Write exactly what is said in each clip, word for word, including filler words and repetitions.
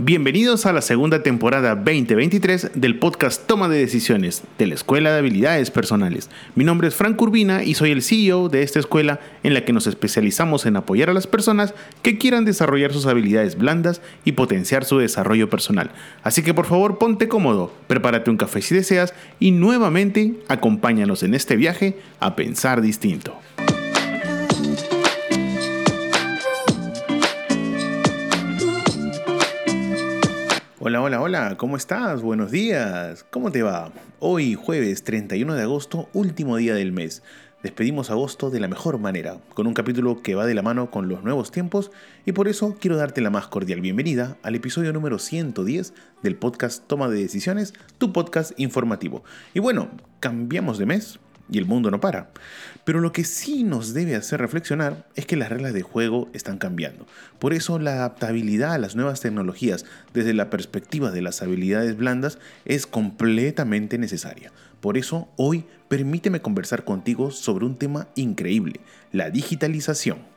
Bienvenidos a la segunda temporada veinte veintitrés del podcast Toma de Decisiones de la Escuela de Habilidades Personales. Mi nombre es Frank Urbina y soy el C E O de esta escuela en la que nos especializamos en apoyar a las personas que quieran desarrollar sus habilidades blandas y potenciar su desarrollo personal. Así que por favor ponte cómodo, prepárate un café si deseas y nuevamente acompáñanos en este viaje a pensar distinto. Hola, hola, hola, ¿cómo estás? Buenos días, ¿cómo te va? Hoy, jueves treinta y uno de agosto, último día del mes. Despedimos agosto de la mejor manera, con un capítulo que va de la mano con los nuevos tiempos y por eso quiero darte la más cordial bienvenida al episodio número ciento diez del podcast Toma de Decisiones, tu podcast informativo. Y bueno, cambiamos de mes y el mundo no para. Pero lo que sí nos debe hacer reflexionar es que las reglas de juego están cambiando. Por eso la adaptabilidad a las nuevas tecnologías desde la perspectiva de las habilidades blandas es completamente necesaria. Por eso hoy permíteme conversar contigo sobre un tema increíble, la digitalización.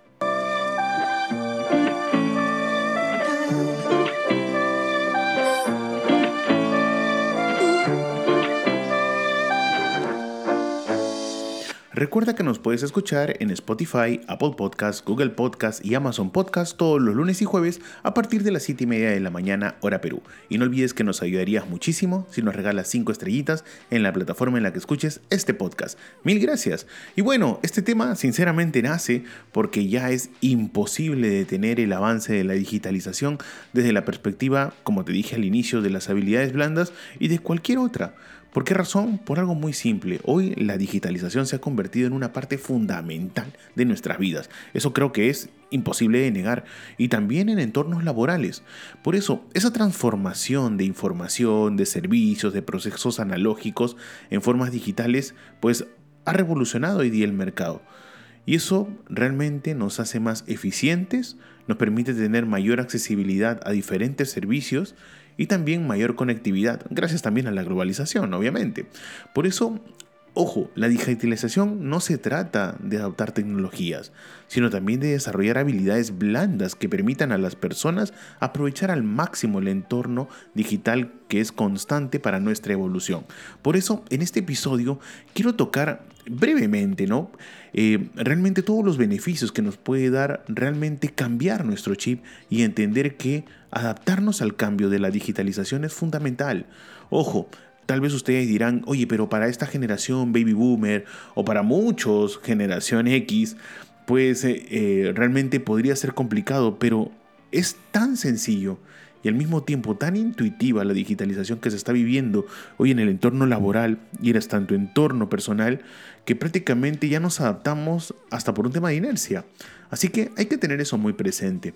Recuerda que nos puedes escuchar en Spotify, Apple Podcasts, Google Podcasts y Amazon Podcasts todos los lunes y jueves a partir de las siete y media de la mañana hora Perú. Y no olvides que nos ayudarías muchísimo si nos regalas cinco estrellitas en la plataforma en la que escuches este podcast. Mil gracias. Y bueno, este tema sinceramente nace porque ya es imposible detener el avance de la digitalización desde la perspectiva, como te dije al inicio, de las habilidades blandas y de cualquier otra. ¿Por qué razón? Por algo muy simple. Hoy la digitalización se ha convertido en una parte fundamental de nuestras vidas. Eso creo que es imposible de negar. Y también en entornos laborales. Por eso, esa transformación de información, de servicios, de procesos analógicos en formas digitales, pues ha revolucionado hoy día el mercado. Y eso realmente nos hace más eficientes, nos permite tener mayor accesibilidad a diferentes servicios y también mayor conectividad, gracias también a la globalización, obviamente. Por eso, ojo, la digitalización no se trata de adoptar tecnologías, sino también de desarrollar habilidades blandas que permitan a las personas aprovechar al máximo el entorno digital que es constante para nuestra evolución. Por eso, en este episodio quiero tocar brevemente, ¿no? Eh, realmente todos los beneficios que nos puede dar realmente cambiar nuestro chip y entender que adaptarnos al cambio de la digitalización es fundamental. Ojo, tal vez ustedes dirán, oye, pero para esta generación baby boomer o para muchos generación X, pues eh, eh, realmente podría ser complicado, pero es tan sencillo y al mismo tiempo tan intuitiva la digitalización que se está viviendo hoy en el entorno laboral y en tanto entorno personal que prácticamente ya nos adaptamos hasta por un tema de inercia. Así que hay que tener eso muy presente.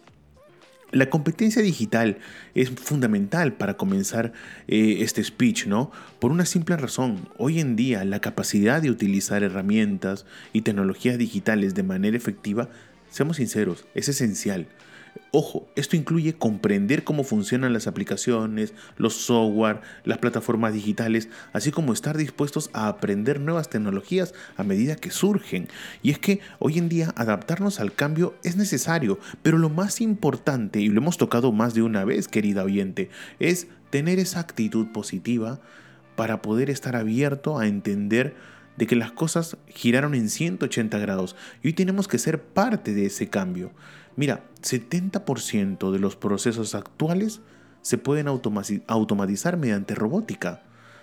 La competencia digital es fundamental para comenzar eh, este speech, ¿no? Por una simple razón. Hoy en día la capacidad de utilizar herramientas y tecnologías digitales de manera efectiva, seamos sinceros, es esencial. Ojo, esto incluye comprender cómo funcionan las aplicaciones, los software, las plataformas digitales, así como estar dispuestos a aprender nuevas tecnologías a medida que surgen. Y es que hoy en día adaptarnos al cambio es necesario, pero lo más importante, y lo hemos tocado más de una vez, querida oyente, es tener esa actitud positiva para poder estar abierto a entender de que las cosas giraron en ciento ochenta grados y hoy tenemos que ser parte de ese cambio. Mira, setenta por ciento de los procesos actuales se pueden automatizar mediante robótica.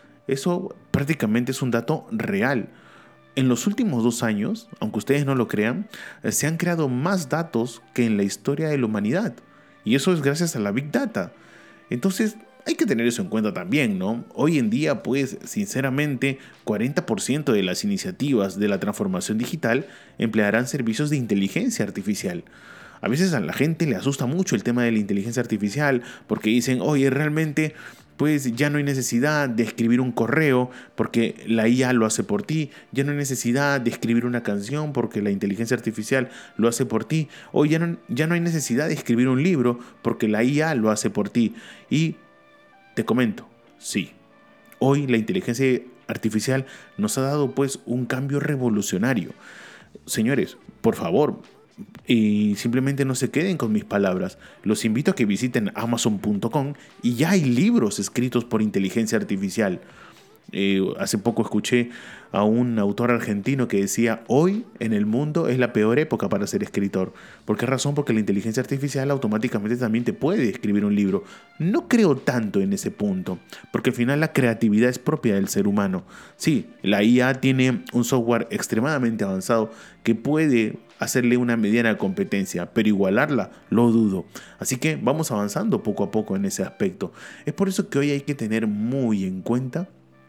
Eso prácticamente es un dato real. En los últimos dos años, aunque ustedes no lo crean, se han creado más datos que en la historia de la humanidad. Y eso es gracias a la Big Data. Entonces, hay que tener eso en cuenta también, ¿no? Hoy en día, pues, sinceramente, cuarenta por ciento de las iniciativas de la transformación digital emplearán servicios de inteligencia artificial. A veces a la gente le asusta mucho el tema de la inteligencia artificial porque dicen, oye, realmente pues ya no hay necesidad de escribir un correo porque la I A lo hace por ti, ya no hay necesidad de escribir una canción porque la inteligencia artificial lo hace por ti, o ya no, ya no hay necesidad de escribir un libro porque la I A lo hace por ti. Y te comento, sí, hoy la inteligencia artificial nos ha dado pues un cambio revolucionario. Señores, por favor, Y simplemente no se queden con mis palabras. Los invito a que visiten amazon punto com y ya hay libros escritos por inteligencia artificial. Eh, hace poco escuché a un autor argentino que decía: hoy en el mundo es la peor época para ser escritor. ¿Por qué razón? Porque la inteligencia artificial automáticamente también te puede escribir un libro. No creo tanto en ese punto, porque al final la creatividad es propia del ser humano. Sí, la I A tiene un software extremadamente avanzado que puede hacerle una mediana competencia, pero igualarla lo dudo. Así que vamos avanzando poco a poco en ese aspecto. Es por eso que hoy hay que tener muy en cuenta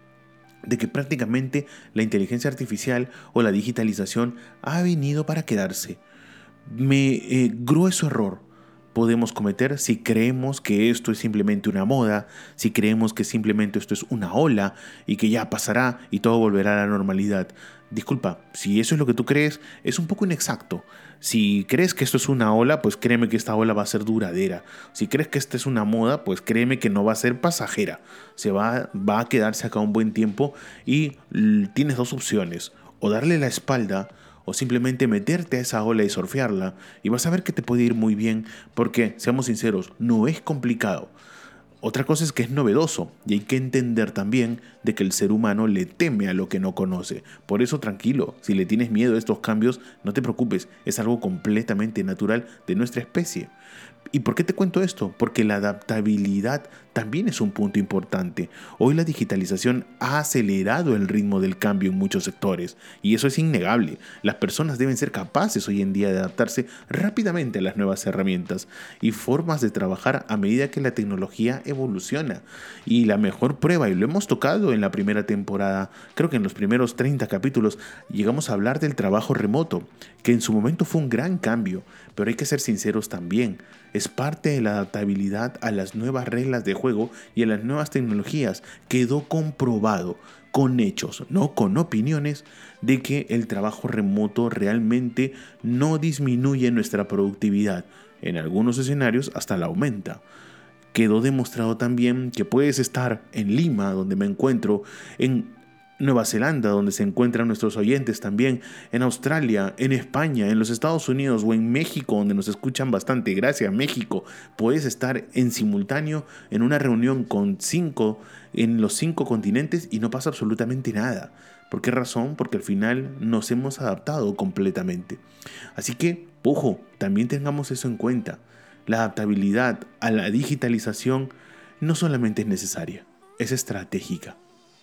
de que prácticamente la inteligencia artificial o la digitalización ha venido para quedarse. Me eh, grueso error podemos cometer si creemos que esto es simplemente una moda, si creemos que simplemente esto es una ola y que ya pasará y todo volverá a la normalidad. Disculpa, si eso es lo que tú crees, es un poco inexacto. Si crees que esto es una ola, pues créeme que esta ola va a ser duradera. Si crees que esta es una moda, pues créeme que no va a ser pasajera. Se va, va a quedarse acá un buen tiempo y l- tienes dos opciones: o darle la espalda o simplemente meterte a esa ola y surfearla, y vas a ver que te puede ir muy bien, porque, seamos sinceros, no es complicado. Otra cosa es que es novedoso, y hay que entender también de que el ser humano le teme a lo que no conoce. Por eso, tranquilo, si le tienes miedo a estos cambios, no te preocupes, es algo completamente natural de nuestra especie. ¿Y por qué te cuento esto? Porque la adaptabilidad también es un punto importante. Hoy la digitalización ha acelerado el ritmo del cambio en muchos sectores, y eso es innegable. Las personas deben ser capaces hoy en día de adaptarse rápidamente a las nuevas herramientas y formas de trabajar a medida que la tecnología evoluciona. Y la mejor prueba, y lo hemos tocado en la primera temporada, creo que en los primeros treinta capítulos, llegamos a hablar del trabajo remoto, que en su momento fue un gran cambio, pero hay que ser sinceros también. Es parte de la adaptabilidad a las nuevas reglas de juego y a las nuevas tecnologías. Quedó comprobado con hechos, no con opiniones, de que el trabajo remoto realmente no disminuye nuestra productividad. En algunos escenarios hasta la aumenta. Quedó demostrado también que puedes estar en Lima, donde me encuentro, en Nueva Zelanda, donde se encuentran nuestros oyentes también, en Australia, en España, en los Estados Unidos o en México, donde nos escuchan bastante. Gracias, México. Puedes estar en simultáneo en una reunión con cinco, en los cinco continentes, y no pasa absolutamente nada. ¿Por qué razón? Porque al final nos hemos adaptado completamente. Así que, ojo, también tengamos eso en cuenta. La adaptabilidad a la digitalización no solamente es necesaria, es estratégica.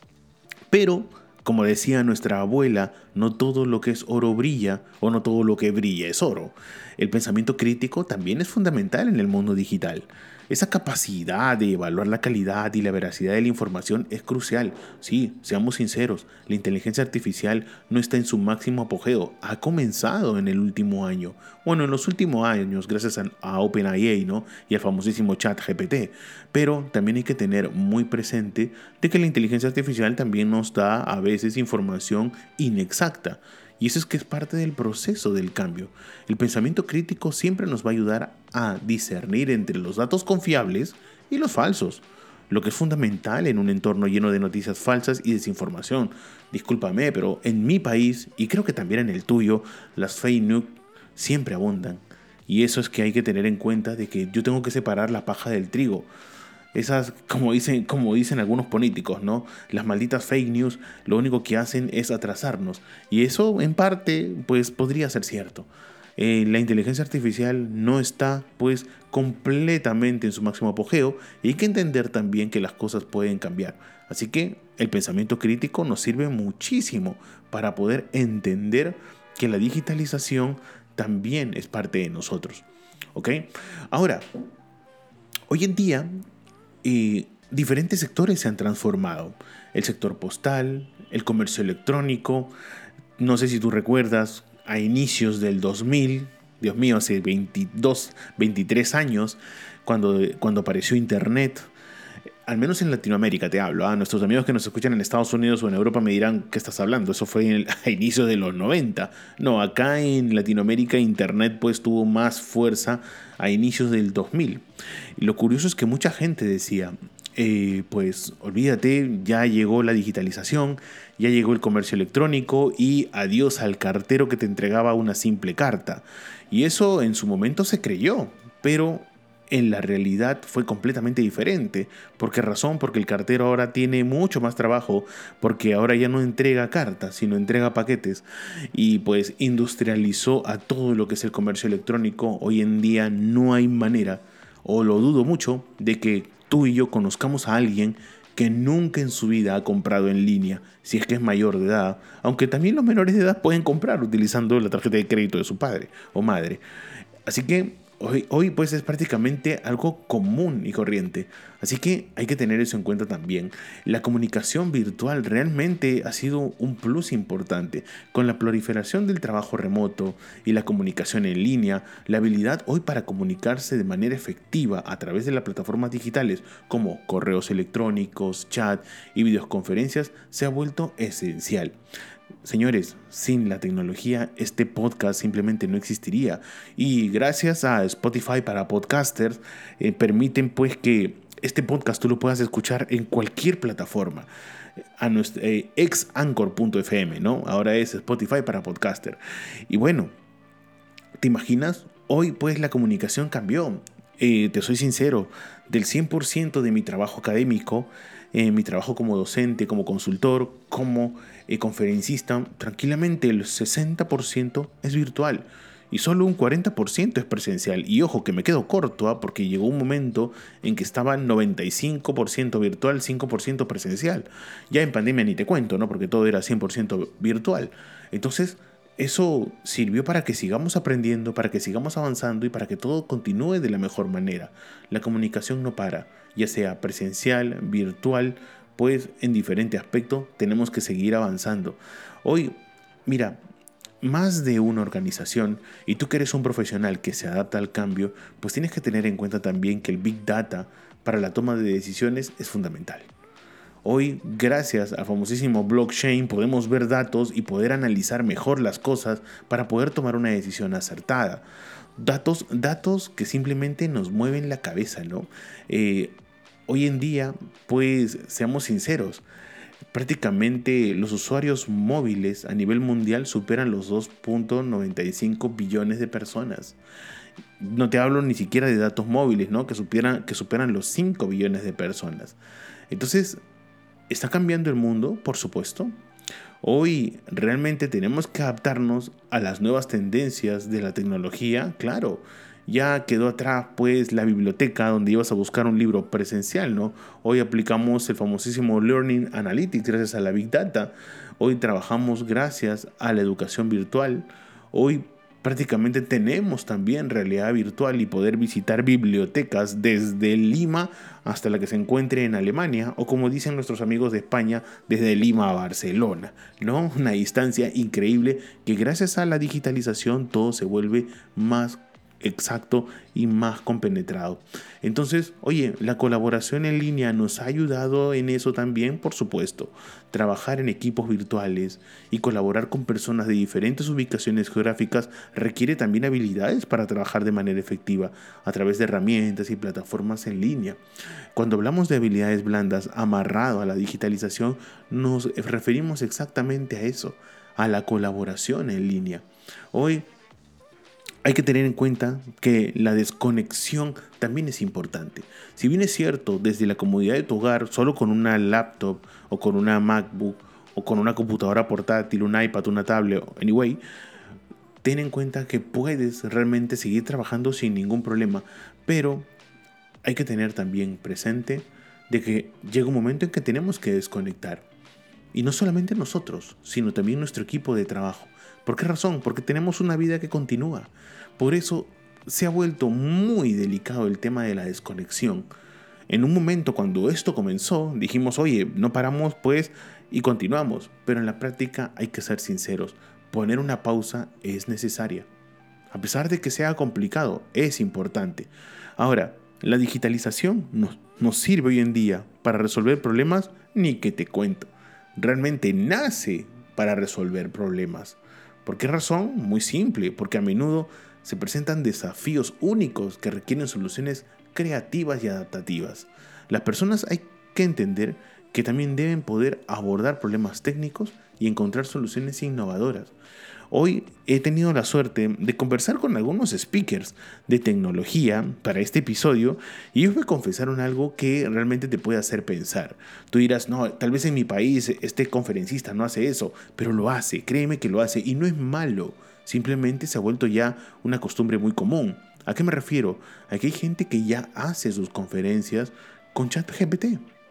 Pero, como decía nuestra abuela, no todo lo que es oro brilla, o no todo lo que brilla es oro. El pensamiento crítico también es fundamental en el mundo digital. Esa capacidad de evaluar la calidad y la veracidad de la información es crucial. Sí, seamos sinceros, la inteligencia artificial no está en su máximo apogeo. Ha comenzado en el último año. Bueno, en los últimos años, gracias a, a OpenAI, ¿no? Y al famosísimo ChatGPT. Pero también hay que tener muy presente de que la inteligencia artificial también nos da a veces información inexacta. Y eso es que es parte del proceso del cambio. El pensamiento crítico siempre nos va a ayudar a discernir entre los datos confiables y los falsos, lo que es fundamental en un entorno lleno de noticias falsas y desinformación. Discúlpame, pero en mi país, y creo que también en el tuyo, las fake news siempre abundan. Y eso es que hay que tener en cuenta de que yo tengo que separar la paja del trigo. Esas, como dicen, como dicen algunos políticos, ¿no? Las malditas fake news lo único que hacen es atrasarnos. Y eso, en parte, pues podría ser cierto. Eh, la inteligencia artificial no está, pues, completamente en su máximo apogeo, y hay que entender también que las cosas pueden cambiar. Así que el pensamiento crítico nos sirve muchísimo para poder entender que la digitalización también es parte de nosotros. ¿Ok? Ahora, hoy en día, y diferentes sectores se han transformado. El sector postal, el comercio electrónico. No sé si tú recuerdas, a inicios del dos mil, Dios mío, hace veintidós, veintitrés años, cuando, cuando apareció Internet. Al menos en Latinoamérica te hablo. ¿ah? Nuestros amigos que nos escuchan en Estados Unidos o en Europa me dirán: ¿qué estás hablando? Eso fue en el, a inicios de los noventa. No, acá en Latinoamérica Internet pues tuvo más fuerza a inicios del dos mil. Y lo curioso es que mucha gente decía: eh, pues olvídate, ya llegó la digitalización, ya llegó el comercio electrónico y adiós al cartero que te entregaba una simple carta. Y eso en su momento se creyó, pero en la realidad fue completamente diferente. ¿Por qué razón? Porque el cartero ahora tiene mucho más trabajo, porque ahora ya no entrega cartas, sino entrega paquetes. Y pues industrializó a todo lo que es el comercio electrónico. Hoy en día no hay manera, o lo dudo mucho, de que tú y yo conozcamos a alguien que nunca en su vida ha comprado en línea, si es que es mayor de edad, aunque también los menores de edad pueden comprar utilizando la tarjeta de crédito de su padre o madre. Así que hoy, hoy pues es prácticamente algo común y corriente. Así que hay que tener eso en cuenta también. La comunicación virtual realmente ha sido un plus importante. Con la proliferación del trabajo remoto y la comunicación en línea, la habilidad hoy para comunicarse de manera efectiva a través de las plataformas digitales como correos electrónicos, chat y videoconferencias se ha vuelto esencial. Señores, sin la tecnología este podcast simplemente no existiría, y gracias a Spotify para podcasters eh, permiten pues que este podcast tú lo puedas escuchar en cualquier plataforma. A nuestro eh, ex anchor punto f m, ¿no? Ahora es Spotify para podcaster. Y bueno, ¿te imaginas? Hoy pues la comunicación cambió. Eh, te soy sincero, del cien por ciento de mi trabajo académico, eh, mi trabajo como docente, como consultor, como eh, conferencista, tranquilamente el sesenta por ciento es virtual y solo un cuarenta por ciento es presencial. Y ojo que me quedo corto, ¿eh? Porque llegó un momento en que estaba noventa y cinco por ciento virtual, cinco por ciento presencial. Ya en pandemia ni te cuento, ¿no? Porque todo era cien por ciento virtual. Entonces, eso sirvió para que sigamos aprendiendo, para que sigamos avanzando y para que todo continúe de la mejor manera. La comunicación no para, ya sea presencial, virtual, pues en diferente aspecto tenemos que seguir avanzando. Hoy, mira, más de una organización, y tú que eres un profesional que se adapta al cambio, pues tienes que tener en cuenta también que el Big Data para la toma de decisiones es fundamental. Hoy, gracias al famosísimo blockchain, podemos ver datos y poder analizar mejor las cosas para poder tomar una decisión acertada. Datos, datos que simplemente nos mueven la cabeza, ¿no? Eh, hoy en día, pues, seamos sinceros, prácticamente los usuarios móviles a nivel mundial superan los dos punto noventa y cinco billones de personas. No te hablo ni siquiera de datos móviles, ¿no? Que superan, que superan los cinco billones de personas. Entonces, ¿está cambiando el mundo? Por supuesto. Hoy realmente tenemos que adaptarnos a las nuevas tendencias de la tecnología. Claro, ya quedó atrás pues la biblioteca donde ibas a buscar un libro presencial, ¿no? Hoy aplicamos el famosísimo Learning Analytics gracias a la Big Data. Hoy trabajamos gracias a la educación virtual. Hoy prácticamente tenemos también realidad virtual y poder visitar bibliotecas desde Lima hasta la que se encuentre en Alemania, o como dicen nuestros amigos de España, desde Lima a Barcelona, ¿no? Una distancia increíble que gracias a la digitalización todo se vuelve más exacto y más compenetrado. Entonces, oye, la colaboración en línea nos ha ayudado en eso también, por supuesto. Trabajar en equipos virtuales y colaborar con personas de diferentes ubicaciones geográficas requiere también habilidades para trabajar de manera efectiva a través de herramientas y plataformas en línea. Cuando hablamos de habilidades blandas amarrado a la digitalización, nos referimos exactamente a eso, a la colaboración en línea. Hoy hay que tener en cuenta que la desconexión también es importante. Si bien es cierto, desde la comodidad de tu hogar, solo con una laptop o con una MacBook o con una computadora portátil, un iPad, una tablet, anyway, ten en cuenta que puedes realmente seguir trabajando sin ningún problema, pero hay que tener también presente de que llega un momento en que tenemos que desconectar. Y no solamente nosotros, sino también nuestro equipo de trabajo. ¿Por qué razón? Porque tenemos una vida que continúa. Por eso se ha vuelto muy delicado el tema de la desconexión. En un momento cuando esto comenzó, dijimos, oye, no paramos pues y continuamos. Pero en la práctica hay que ser sinceros. Poner una pausa es necesaria. A pesar de que sea complicado, es importante. Ahora, la digitalización nos, nos sirve hoy en día para resolver problemas, ni que te cuento. Realmente nace para resolver problemas. ¿Por qué razón? Muy simple, porque a menudo se presentan desafíos únicos que requieren soluciones creativas y adaptativas. Las personas hay que entender que también deben poder abordar problemas técnicos y encontrar soluciones innovadoras. Hoy he tenido la suerte de conversar con algunos speakers de tecnología para este episodio y ellos me confesaron algo que realmente te puede hacer pensar. Tú dirás, no, tal vez en mi país este conferencista no hace eso, pero lo hace, créeme que lo hace y no es malo, simplemente se ha vuelto ya una costumbre muy común. ¿A qué me refiero? A que hay gente que ya hace sus conferencias con ChatGPT.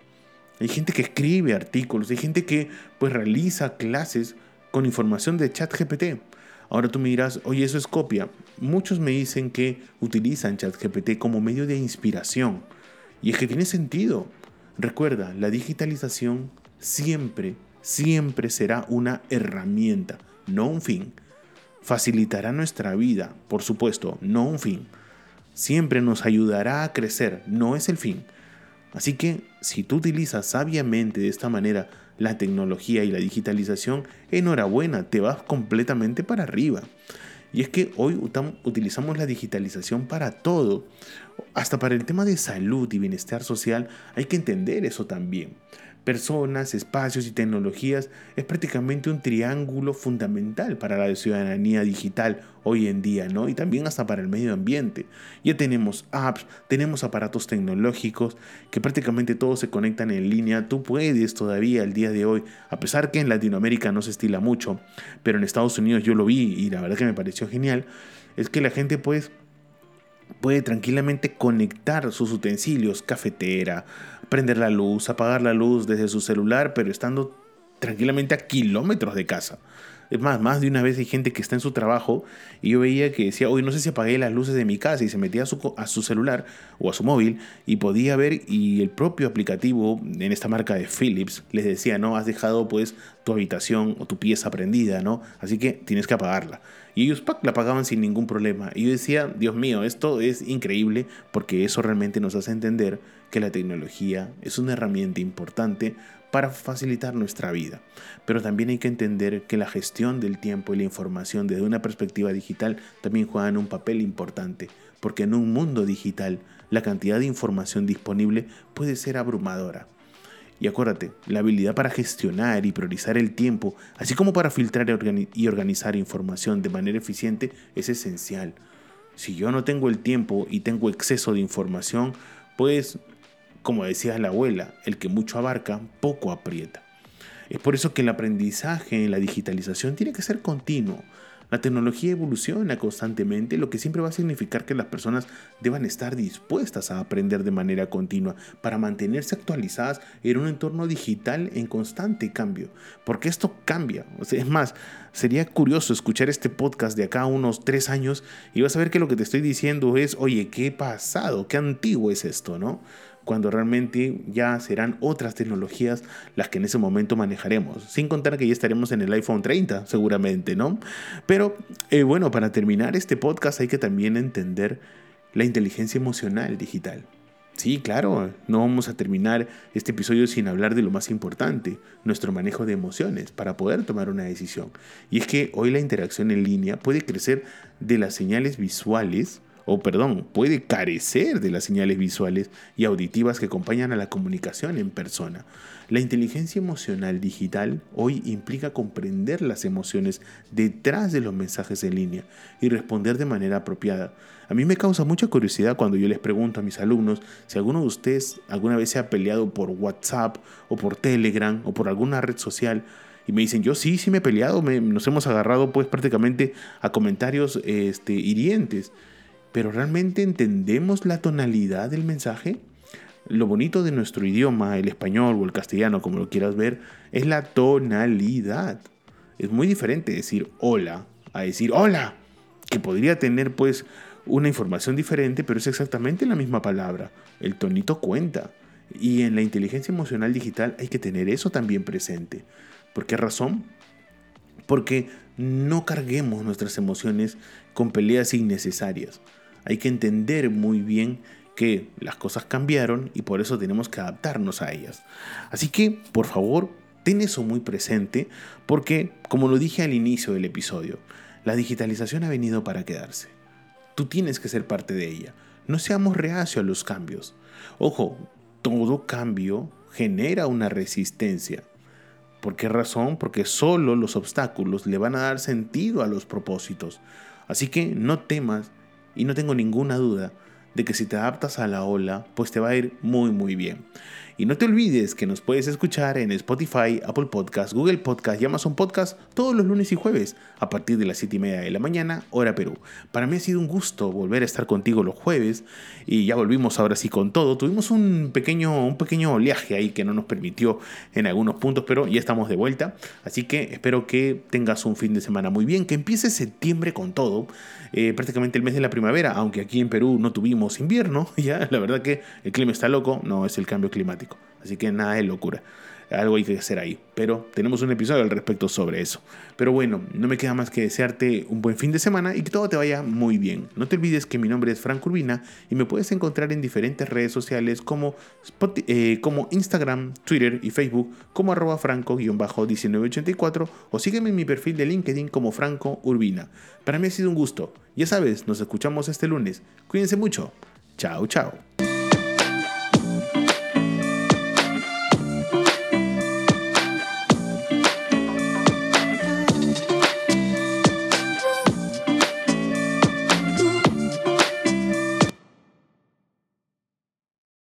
Hay gente que escribe artículos, hay gente que pues realiza clases con información de ChatGPT. Ahora tú me dirás, oye, eso es copia. Muchos me dicen que utilizan ChatGPT como medio de inspiración. Y es que tiene sentido. Recuerda, la digitalización siempre, siempre será una herramienta, no un fin. Facilitará nuestra vida, por supuesto, no un fin. Siempre nos ayudará a crecer, no es el fin. Así que, si tú utilizas sabiamente de esta manera la tecnología y la digitalización, enhorabuena, te vas completamente para arriba. Y es que hoy utilizamos la digitalización para todo, hasta para el tema de salud y bienestar social, hay que entender eso también. Personas, espacios y tecnologías es prácticamente un triángulo fundamental para la ciudadanía digital hoy en día, ¿no? Y también hasta para el medio ambiente. Ya tenemos apps, tenemos aparatos tecnológicos que prácticamente todos se conectan en línea. Tú puedes todavía al día de hoy, a pesar que en Latinoamérica no se estila mucho, pero en Estados Unidos yo lo vi y la verdad que me pareció genial, es que la gente pues puede tranquilamente conectar sus utensilios, cafetera, prender la luz, apagar la luz desde su celular, pero estando tranquilamente a kilómetros de casa. Es más, más de una vez hay gente que está en su trabajo y yo veía que decía, oye, no sé si apagué las luces de mi casa, y se metía a su, a su celular o a su móvil y podía ver, y el propio aplicativo en esta marca de Philips les decía, no, has dejado pues tu habitación o tu pieza prendida, ¿no? Así que tienes que apagarla. Y ellos ¡pac! La apagaban sin ningún problema. Y yo decía, Dios mío, esto es increíble, porque eso realmente nos hace entender que la tecnología es una herramienta importante para facilitar nuestra vida. Pero también hay que entender que la gestión del tiempo y la información desde una perspectiva digital también juegan un papel importante, porque en un mundo digital la cantidad de información disponible puede ser abrumadora. Y acuérdate, la habilidad para gestionar y priorizar el tiempo, así como para filtrar y organizar información de manera eficiente, es esencial. Si yo no tengo el tiempo y tengo exceso de información, pues, como decía la abuela, el que mucho abarca, poco aprieta. Es por eso que el aprendizaje en la digitalización tiene que ser continuo. La tecnología evoluciona constantemente, lo que siempre va a significar que las personas deban estar dispuestas a aprender de manera continua para mantenerse actualizadas en un entorno digital en constante cambio. Porque esto cambia. O sea, es más, sería curioso escuchar este podcast de acá a unos tres años y vas a ver que lo que te estoy diciendo es, oye, ¿qué pasado? ¿Qué antiguo es esto, no? Cuando realmente ya serán otras tecnologías las que en ese momento manejaremos. Sin contar que ya estaremos en el iPhone treinta, seguramente, ¿no? Pero, eh, bueno, para terminar este podcast hay que también entender la inteligencia emocional digital. Sí, claro, no vamos a terminar este episodio sin hablar de lo más importante, nuestro manejo de emociones para poder tomar una decisión. Y es que hoy la interacción en línea puede crecer de las señales visuales, o perdón, puede carecer de las señales visuales y auditivas que acompañan a la comunicación en persona. La inteligencia emocional digital hoy implica comprender las emociones detrás de los mensajes en línea y responder de manera apropiada. A mí me causa mucha curiosidad cuando yo les pregunto a mis alumnos si alguno de ustedes alguna vez se ha peleado por WhatsApp o por Telegram o por alguna red social. Y me dicen, yo sí, sí me he peleado, me, nos hemos agarrado pues prácticamente a comentarios este, hirientes. ¿Pero realmente entendemos la tonalidad del mensaje? Lo bonito de nuestro idioma, el español o el castellano, como lo quieras ver, es la tonalidad. Es muy diferente decir hola a decir hola, que podría tener pues una información diferente, pero es exactamente la misma palabra. El tonito cuenta. Y en la inteligencia emocional digital hay que tener eso también presente. ¿Por qué razón? Porque no carguemos nuestras emociones con peleas innecesarias. Hay que entender muy bien que las cosas cambiaron y por eso tenemos que adaptarnos a ellas. Así que, por favor, ten eso muy presente porque, como lo dije al inicio del episodio, la digitalización ha venido para quedarse. Tú tienes que ser parte de ella. No seamos reacios a los cambios. Ojo, todo cambio genera una resistencia. ¿Por qué razón? Porque solo los obstáculos le van a dar sentido a los propósitos. Así que no temas y no tengo ninguna duda de que si te adaptas a la ola, pues te va a ir muy muy bien. Y no te olvides que nos puedes escuchar en Spotify, Apple Podcast, Google Podcast y Amazon Podcast todos los lunes y jueves a partir de las siete y media de la mañana, hora Perú. Para mí ha sido un gusto volver a estar contigo los jueves y ya volvimos ahora sí con todo. Tuvimos un pequeño, un pequeño oleaje ahí que no nos permitió en algunos puntos, pero ya estamos de vuelta. Así que espero que tengas un fin de semana muy bien, que empiece septiembre con todo. Eh, prácticamente el mes de la primavera, aunque aquí en Perú no tuvimos invierno, ya la verdad que el clima está loco, no es el cambio climático, así que nada de locura, algo hay que hacer ahí, pero tenemos un episodio al respecto sobre eso. Pero bueno, no me queda más que desearte un buen fin de semana y que todo te vaya muy bien. No te olvides que mi nombre es Franco Urbina y me puedes encontrar en diferentes redes sociales como, Spotify, eh, como Instagram, Twitter y Facebook como arroba franco diecinueve ochenta y cuatro o sígueme en mi perfil de LinkedIn como Franco Urbina. Para mí ha sido un gusto. Ya sabes, nos escuchamos este lunes. Cuídense mucho. Chao, chao.